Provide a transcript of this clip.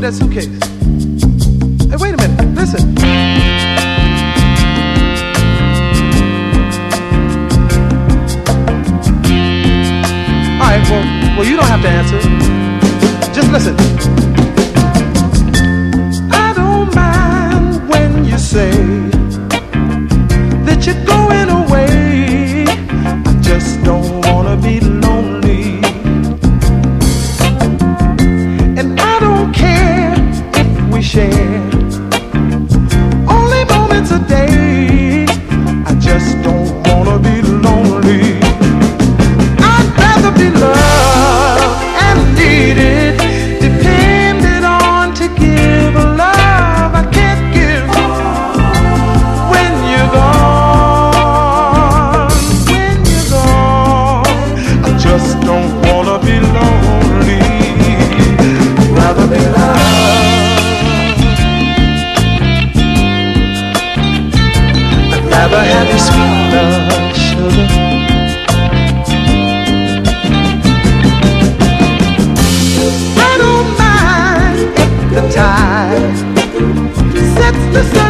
that suitcase. Hey, wait a minute, listen. All right, well, you don't have to answer. Just listen. I don't mind when you say that you're going away. I just don't wanna be lonely. And I don't care if we share only moments a day. I just don't wanna be lonely. I'd rather be loved and needed, depended on to give a love I can't give when you're gone. When you're gone, I just don't wanna be lonely. Rather be loved. I'd rather have your sweet love, sugar. I don't mind if the tide sets the sun